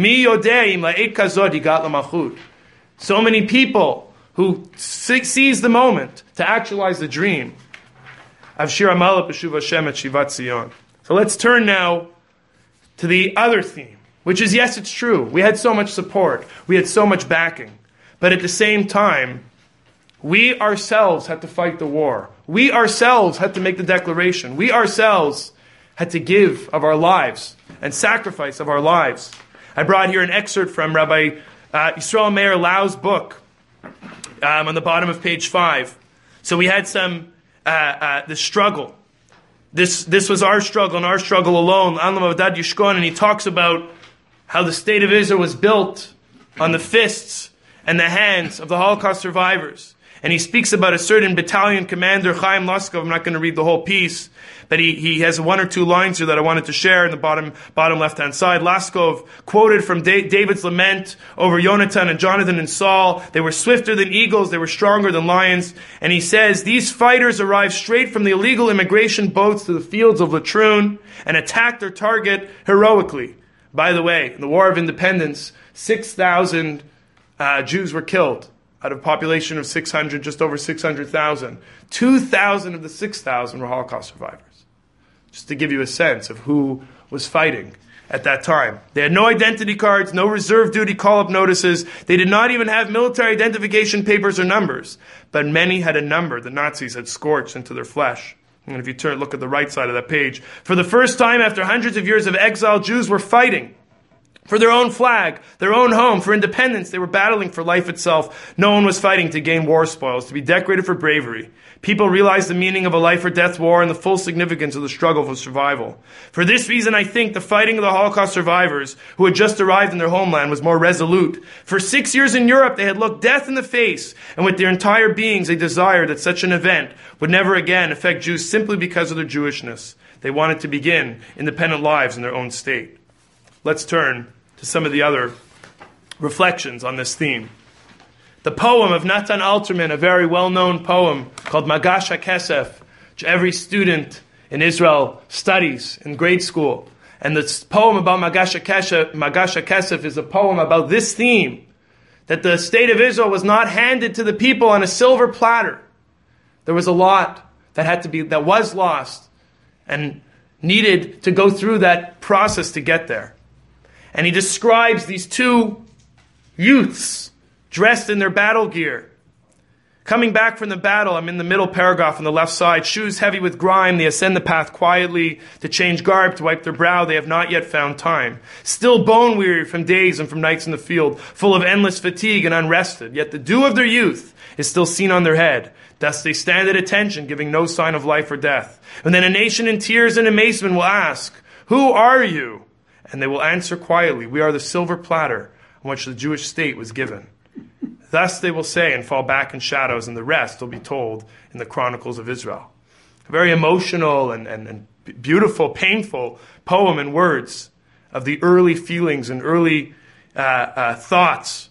So many people who seize the moment to actualize the dream of Shir HaMalot B'Shuv Hashem at Shivat Zion. So let's turn now to the other theme, which is, yes, it's true. We had so much support. We had so much backing. But at the same time, we ourselves had to fight the war. We ourselves had to make the declaration. We ourselves had to give of our lives and sacrifice of our lives. I brought here an excerpt from Rabbi uh, Yisrael Meir Lau's book um, on the bottom of page five. So we had some, uh, uh, the struggle. This this was our struggle and our struggle alone. Anlam Avdad Yishkon, and he talks about how the state of Israel was built on the fists and the hands of the Holocaust survivors. And he speaks about a certain battalion commander, Chaim Laskov. I'm not going to read the whole piece, but he, he has one or two lines here that I wanted to share in the bottom bottom left-hand side. Laskov quoted from da- David's lament over Yonatan and Jonathan and Saul. They were swifter than eagles, they were stronger than lions. And he says, these fighters arrived straight from the illegal immigration boats to the fields of Latrun and attacked their target heroically. By the way, in the War of Independence, six thousand uh, Jews were killed out of a population of six hundred, just over six hundred thousand. two thousand of the six thousand were Holocaust survivors. Just to give you a sense of who was fighting at that time. They had no identity cards, no reserve duty call-up notices. They did not even have military identification papers or numbers. But many had a number the Nazis had scorched into their flesh. And if you turn, look at the right side of that page, for the first time after hundreds of years of exile, Jews were fighting for their own flag, their own home, for independence. They were battling for life itself. No one was fighting to gain war spoils, to be decorated for bravery. People realized the meaning of a life or death war and the full significance of the struggle for survival. For this reason, I think the fighting of the Holocaust survivors who had just arrived in their homeland was more resolute. For six years in Europe, they had looked death in the face, and with their entire beings, they desired that such an event would never again affect Jews simply because of their Jewishness. They wanted to begin independent lives in their own state. Let's turn to some of the other reflections on this theme. The poem of Natan Alterman, a very well-known poem called Magash HaKesef, which every student in Israel studies in grade school. And the poem about Magash HaKesef, Magash HaKesef is a poem about this theme, that the state of Israel was not handed to the people on a silver platter. There was a lot that had to be, that was lost and needed to go through that process to get there. And he describes these two youths dressed in their battle gear. Coming back from the battle, I'm in the middle paragraph on the left side. Shoes heavy with grime, they ascend the path quietly. To change garb, to wipe their brow, they have not yet found time. Still bone weary from days and from nights in the field, full of endless fatigue and unrested. Yet the dew of their youth is still seen on their head. Thus they stand at attention, giving no sign of life or death. And then a nation in tears and amazement will ask, who are you? And they will answer quietly, we are the silver platter on which the Jewish state was given. Thus they will say and fall back in shadows, and the rest will be told in the Chronicles of Israel. A very emotional and, and, and beautiful, painful poem in words of the early feelings and early uh, uh, thoughts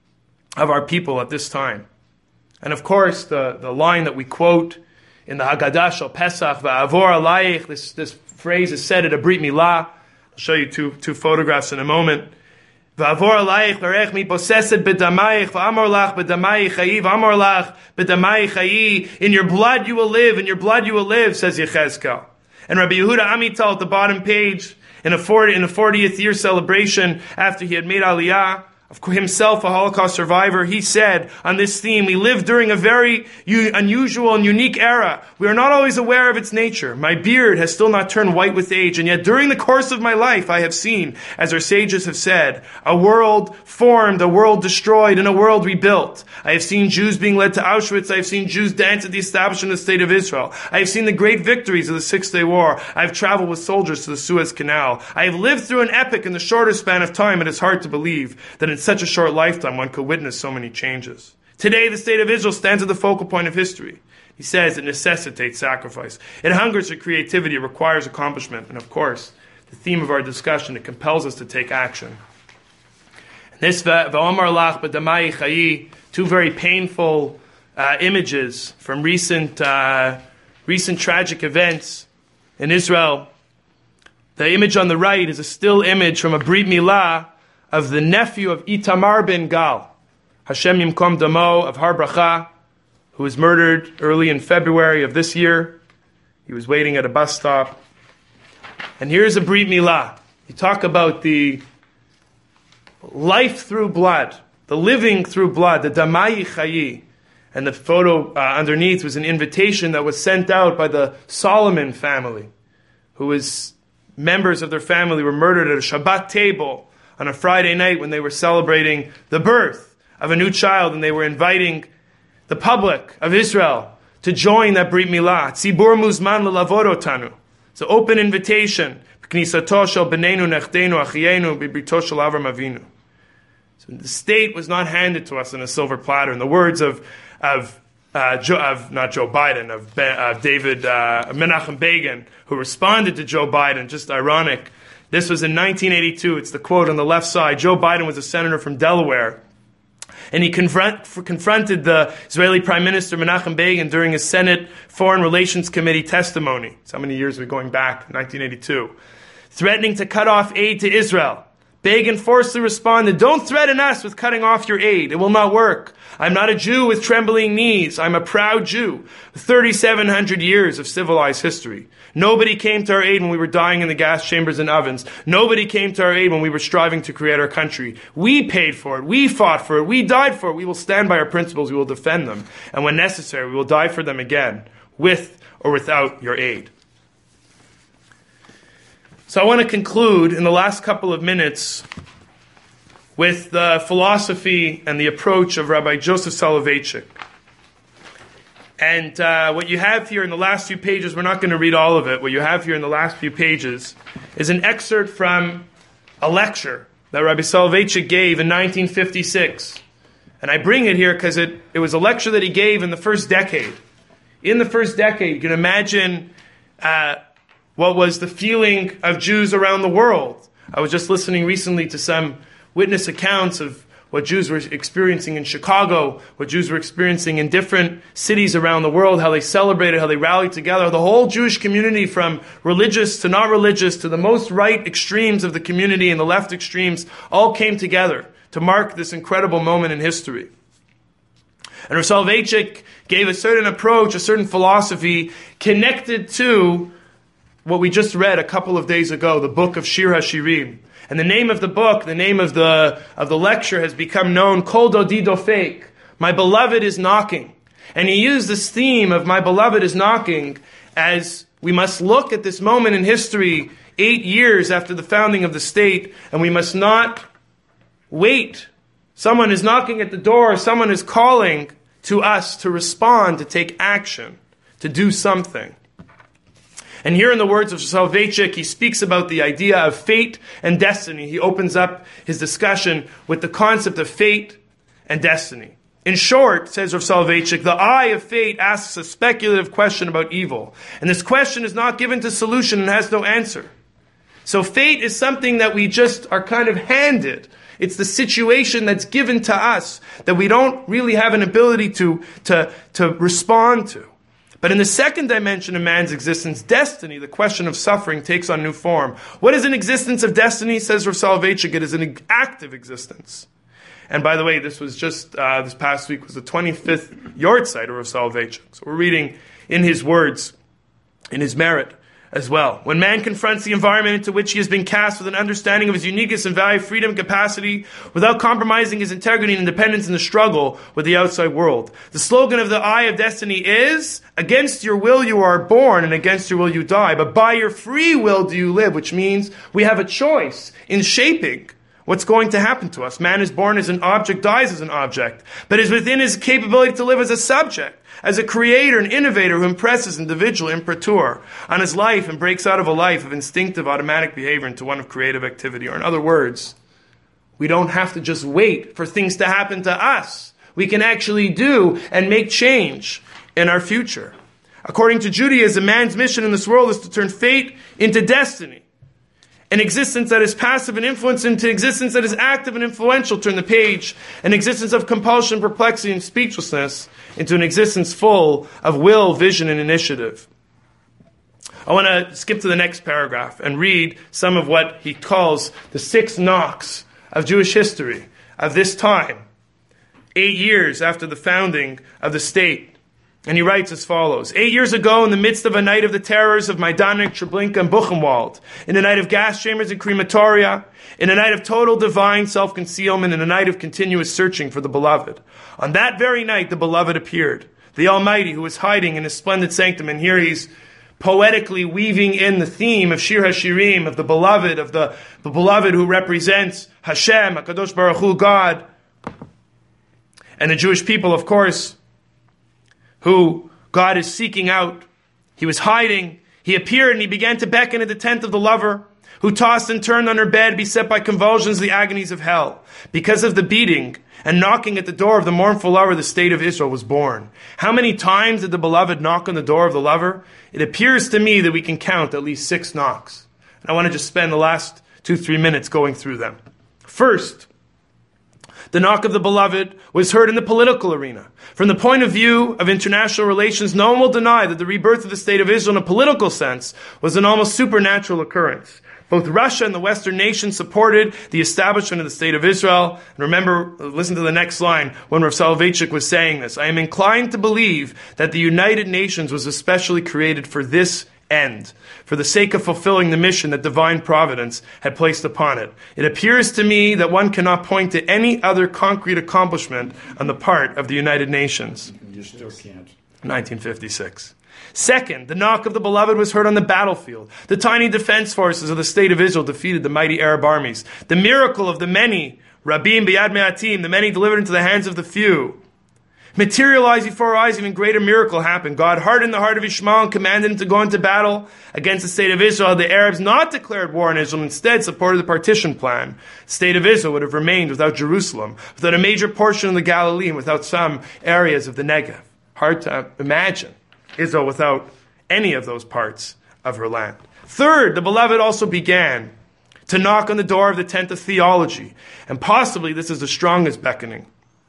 of our people at this time. And of course, the, the line that we quote in the Haggadah Shel Pesach, Va'avor alayich, this, this phrase is said at a Brit Milah. I'll show you two, two photographs in a moment. Va'avor alayich v'rech miposeset b'damayich v'amor lach b'damayich chayi v'amor lach b'damayich chayi. In your blood you will live, in your blood you will live, says Yechezkel. And Rabbi Yehuda Amital at the bottom page, in a forty, in a fortieth year celebration after he had made Aliyah, of himself a Holocaust survivor, he said on this theme, we live during a very u- unusual and unique era. We are not always aware of its nature. My beard has still not turned white with age, and yet during the course of my life I have seen, as our sages have said, a world formed, a world destroyed, and a world rebuilt. I have seen Jews being led to Auschwitz. I have seen Jews dance at the establishment of the state of Israel. I have seen the great victories of the Six-Day War. I have traveled with soldiers to the Suez Canal. I have lived through an epic in the shortest span of time. It is hard to believe that in such a short lifetime one could witness so many changes. Today, the state of Israel stands at the focal point of history. He says it necessitates sacrifice. It hungers for creativity. It requires accomplishment. And of course, the theme of our discussion, it compels us to take action. This Va'omar lach b'damai chayi, two very painful uh, images from recent uh, recent tragic events in Israel. The image on the right is a still image from a Brit Milah of the nephew of Itamar ben Gal, Hashem Yimkom Damo of Har Bracha, who was murdered early in February of this year. He was waiting at a bus stop. And here's a Brit Milah. You talk about the life through blood, the living through blood, the Damai Chayi. And the photo uh, underneath was an invitation that was sent out by the Solomon family, who was members of their family were murdered at a Shabbat table on a Friday night when they were celebrating the birth of a new child, and they were inviting the public of Israel to join that Brit Milah. Tzibur muzman lelavod otanu. It's an open invitation. K'nisato shel b'neinu nechdenu achienu b'brito shel Avram Avinu. So the state was not handed to us on a silver platter. In the words of of uh, Joe, of not Joe Biden, of uh, David uh, Menachem Begin, who responded to Joe Biden. Just ironic. This was in nineteen eighty-two. It's the quote on the left side. Joe Biden was a senator from Delaware, and he confront, confronted the Israeli Prime Minister Menachem Begin during his Senate Foreign Relations Committee testimony. So how many years are we going back? nineteen eighty-two. Threatening to cut off aid to Israel. Begin forcefully responded, "Don't threaten us with cutting off your aid. It will not work. I'm not a Jew with trembling knees. I'm a proud Jew with thirty-seven hundred years of civilized history. Nobody came to our aid when we were dying in the gas chambers and ovens. Nobody came to our aid when we were striving to create our country. We paid for it. We fought for it. We died for it. We will stand by our principles. We will defend them. And when necessary, we will die for them again, with or without your aid." So I want to conclude in the last couple of minutes with the philosophy and the approach of Rabbi Joseph Soloveitchik. And uh, what you have here in the last few pages, we're not going to read all of it. What you have here in the last few pages is an excerpt from a lecture that Rabbi Soloveitchik gave in nineteen fifty-six. And I bring it here because it, it was a lecture that he gave in the first decade. In the first decade, you can imagine uh, what was the feeling of Jews around the world. I was just listening recently to some witness accounts of what Jews were experiencing in Chicago, what Jews were experiencing in different cities around the world, how they celebrated, how they rallied together. The whole Jewish community, from religious to not religious to the most right extremes of the community and the left extremes, all came together to mark this incredible moment in history. And Rav Soloveitchik gave a certain approach, a certain philosophy connected to what we just read a couple of days ago, the book of Shir HaShirim. And the name of the book, the name of the of the lecture has become known, Kol Dodi Dofek, My Beloved is Knocking. And he used this theme of My Beloved is Knocking as we must look at this moment in history, eight years after the founding of the state, and we must not wait. Someone is knocking at the door, someone is calling to us to respond, to take action, to do something. And here in the words of Soloveitchik, he speaks about the idea of fate and destiny. He opens up his discussion with the concept of fate and destiny. In short, says Rav Soloveitchik, the eye of fate asks a speculative question about evil. And this question is not given to solution and has no answer. So fate is something that we just are kind of handed. It's the situation that's given to us that we don't really have an ability to, to, to respond to. But in the second dimension of man's existence, destiny, the question of suffering, takes on new form. What is an existence of destiny, says Rav Soloveitchik? It is an active existence. And by the way, this was just, uh, this past week was the twenty-fifth yahrzeit of Rav Soloveitchik. So we're reading in his words, in his merit as well. When man confronts the environment into which he has been cast with an understanding of his uniqueness and value, freedom, capacity, without compromising his integrity and independence in the struggle with the outside world. The slogan of the Eye of Destiny is, against your will you are born and against your will you die, but by your free will do you live, which means we have a choice in shaping what's going to happen to us. Man is born as an object, dies as an object, but is within his capability to live as a subject, as a creator, an innovator who impresses individual imprimatur on his life and breaks out of a life of instinctive automatic behavior into one of creative activity. Or in other words, we don't have to just wait for things to happen to us. We can actually do and make change in our future. According to Judaism, man's mission in this world is to turn fate into destiny. An existence that is passive and influence into existence that is active and influential. Turn the page. An existence of compulsion, perplexity, and speechlessness into an existence full of will, vision, and initiative. I want to skip to the next paragraph and read some of what he calls the six knocks of Jewish history of this time, eight years after the founding of the state. And he writes as follows. Eight years ago, in the midst of a night of the terrors of Majdanek, Treblinka, and Buchenwald, in a night of gas chambers and crematoria, in a night of total divine self-concealment, in a night of continuous searching for the beloved. On that very night, the beloved appeared, the Almighty, who was hiding in his splendid sanctum. And here he's poetically weaving in the theme of Shir HaShirim, of the beloved, of the, the beloved who represents Hashem, HaKadosh Baruch Hu, God. And the Jewish people, of course, who God is seeking out. He was hiding. He appeared and he began to beckon at the tent of the lover, who tossed and turned on her bed, beset by convulsions, the agonies of hell. Because of the beating and knocking at the door of the mournful lover, the state of Israel was born. How many times did the beloved knock on the door of the lover? It appears to me that we can count at least six knocks. And I want to just spend the last two, three minutes going through them. First, the knock of the beloved was heard in the political arena. From the point of view of international relations, no one will deny that the rebirth of the state of Israel in a political sense was an almost supernatural occurrence. Both Russia and the Western nations supported the establishment of the state of Israel. And remember, listen to the next line when Rav Soloveitchik was saying this. I am inclined to believe that the United Nations was especially created for this end, for the sake of fulfilling the mission that divine providence had placed upon it. It appears to me that one cannot point to any other concrete accomplishment on the part of the United Nations. You still can't. nineteen fifty-six. Second, the knock of the beloved was heard on the battlefield. The tiny defense forces of the state of Israel defeated the mighty Arab armies. The miracle of the many, Rabim Biyad Me'atim, the many delivered into the hands of the few, materialized before our eyes. Even greater miracle happened. God hardened the heart of Ishmael and commanded him to go into battle against the state of Israel. The Arabs not declared war on Israel, instead supported the partition plan. The state of Israel would have remained without Jerusalem, without a major portion of the Galilee, and without some areas of the Negev. Hard to imagine Israel without any of those parts of her land. Third, the beloved also began to knock on the door of the tent of theology, and possibly this is the strongest beckoning.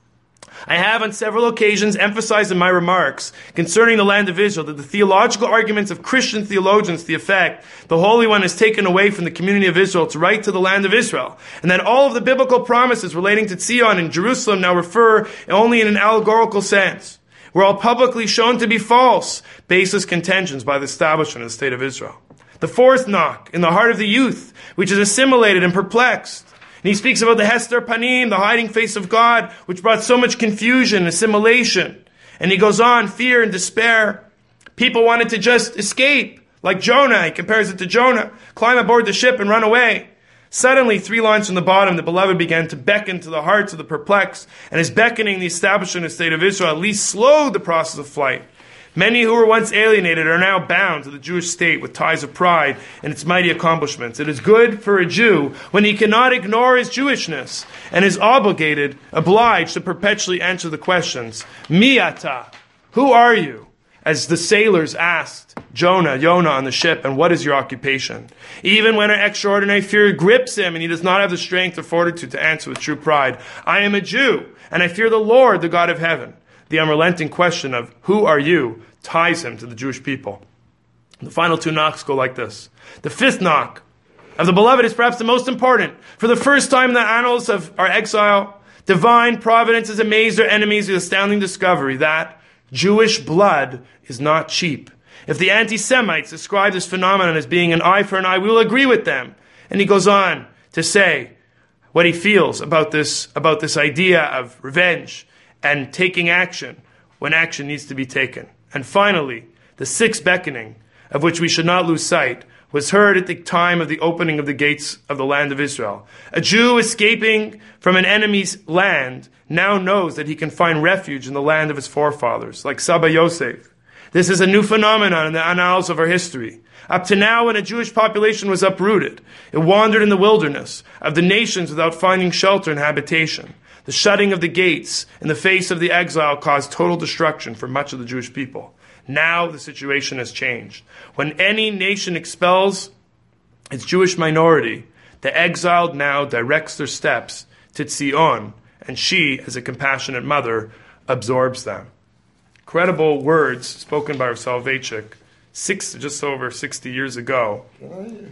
I have on several occasions emphasized in my remarks concerning the land of Israel that the theological arguments of Christian theologians to the effect the Holy One is taken away from the community of Israel to right to the land of Israel, and that all of the biblical promises relating to Zion and Jerusalem now refer only in an allegorical sense, were all publicly shown to be false, baseless contentions by the establishment of the state of Israel. The fourth knock, in the heart of the youth, which is assimilated and perplexed. And he speaks about the Hester Panim, the hiding face of God, which brought so much confusion, assimilation. And he goes on, fear and despair. People wanted to just escape, like Jonah. He compares it to Jonah. Climb aboard the ship and run away. Suddenly, three lines from the bottom, the beloved began to beckon to the hearts of the perplexed, and his beckoning the establishment of the state of Israel at least slowed the process of flight. Many who were once alienated are now bound to the Jewish state with ties of pride and its mighty accomplishments. It is good for a Jew when he cannot ignore his Jewishness and is obligated, obliged to perpetually answer the questions, Mi ata, who are you? As the sailors asked Jonah, Yonah on the ship, and what is your occupation? Even when an extraordinary fear grips him and he does not have the strength or fortitude to answer with true pride, I am a Jew, and I fear the Lord, the God of heaven. The unrelenting question of, who are you, ties him to the Jewish people. The final two knocks go like this. The fifth knock of the beloved is perhaps the most important. For the first time in the annals of our exile, divine providence has amazed our enemies with the astounding discovery that Jewish blood is not cheap. If the anti-Semites describe this phenomenon as being an eye for an eye, we will agree with them. And he goes on to say what he feels about this, about this idea of revenge and taking action when action needs to be taken. And finally, the sixth beckoning, of which we should not lose sight, was heard at the time of the opening of the gates of the land of Israel. A Jew escaping from an enemy's land now knows that he can find refuge in the land of his forefathers, like Saba Yosef. This is a new phenomenon in the annals of our history. Up to now, when a Jewish population was uprooted, it wandered in the wilderness of the nations without finding shelter and habitation. The shutting of the gates in the face of the exile caused total destruction for much of the Jewish people. Now the situation has changed. When any nation expels its Jewish minority, the exiled now directs their steps to Tzion, and she, as a compassionate mother, absorbs them. Incredible words spoken by Rav Soloveitchik six, just over sixty years ago.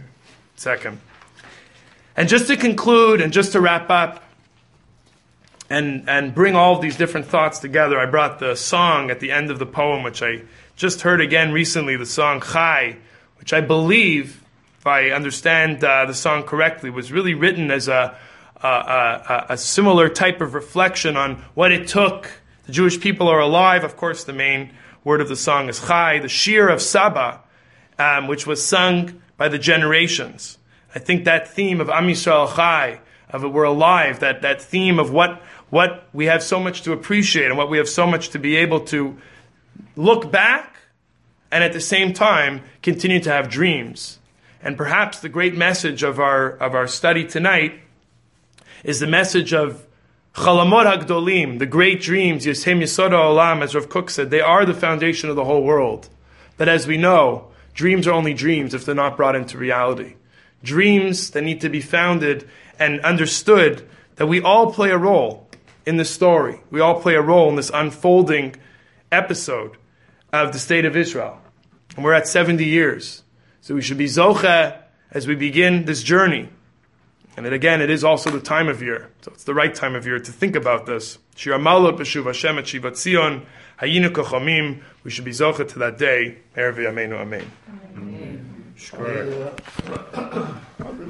Second. And just to conclude and just to wrap up, and and bring all of these different thoughts together. I brought the song at the end of the poem, which I just heard again recently, the song Chai, which I believe, if I understand uh, the song correctly, was really written as a, a, a, a similar type of reflection on what it took. The Jewish people are alive. Of course, the main word of the song is Chai, the Shir of Saba, um, which was sung by the generations. I think that theme of Am Yisrael Chai, of it, we're alive, that, that theme of what, what we have so much to appreciate and what we have so much to be able to look back and at the same time continue to have dreams. And perhaps the great message of our of our study tonight is the message of Chalamot HaGdolim, the great dreams, Yishem Yesod HaOlam, as Rav Kook said, they are the foundation of the whole world. But as we know, dreams are only dreams if they're not brought into reality. Dreams that need to be founded and understood that we all play a role in this story. We all play a role in this unfolding episode of the state of Israel. And we're at seventy years. So we should be zocheh as we begin this journey. And it, again, it is also the time of year. So it's the right time of year to think about this. Shir HaMalot b'shuv Hashem et Shivat Zion, Hayinu Kochomim. We should be zocheh to that day. Erev Yameinu Amen. Amen. Amen.